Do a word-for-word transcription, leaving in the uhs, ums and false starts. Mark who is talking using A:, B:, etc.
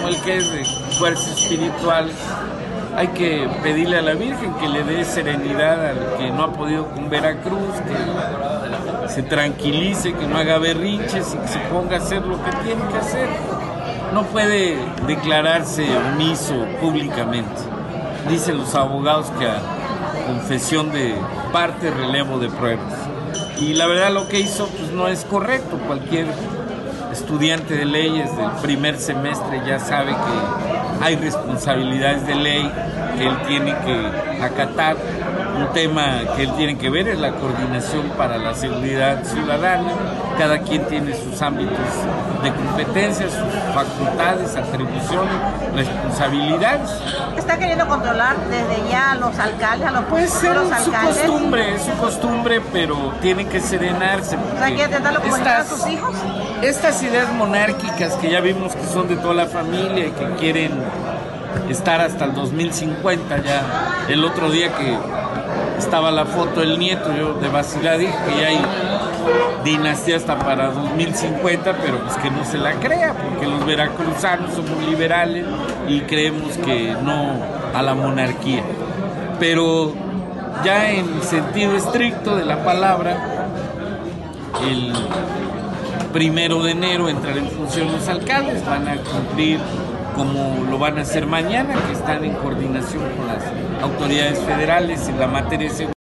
A: como el que es de fuerza espiritual, hay que pedirle a la Virgen que le dé serenidad al que no ha podido con Veracruz, que se tranquilice, que no haga berrinches y que se ponga a hacer lo que tiene que hacer. No puede declararse omiso públicamente. Dicen los abogados que a confesión de parte, relevo de pruebas. Y la verdad lo que hizo pues no es correcto. Cualquier estudiante de leyes del primer semestre ya sabe que hay responsabilidades de ley que él tiene que acatar. Un tema que él tiene que ver es la coordinación para la seguridad ciudadana. Cada quien tiene sus ámbitos de competencia, sus facultades, atribuciones, responsabilidades.
B: ¿Está queriendo controlar desde ya a los alcaldes, a los
A: Puede ser
B: futuros
A: su
B: alcaldes?
A: costumbre, es su costumbre, pero tiene que serenarse.
B: O sea, ¿quiere intentarlo comunicar a sus hijos?
A: Estas ideas monárquicas que ya vimos que son de toda la familia y que quieren estar hasta el dos mil cincuenta, ya el otro día que estaba la foto del nieto, yo de vacilar dije que ya hay dinastía hasta para dos mil cincuenta, pero pues que no se la crea, porque los veracruzanos somos liberales y creemos que no a la monarquía. Pero ya en sentido estricto de la palabra, el primero de enero entrarán en función los alcaldes, van a cumplir como lo van a hacer mañana, que están en coordinación con las autoridades federales en la materia de seguridad.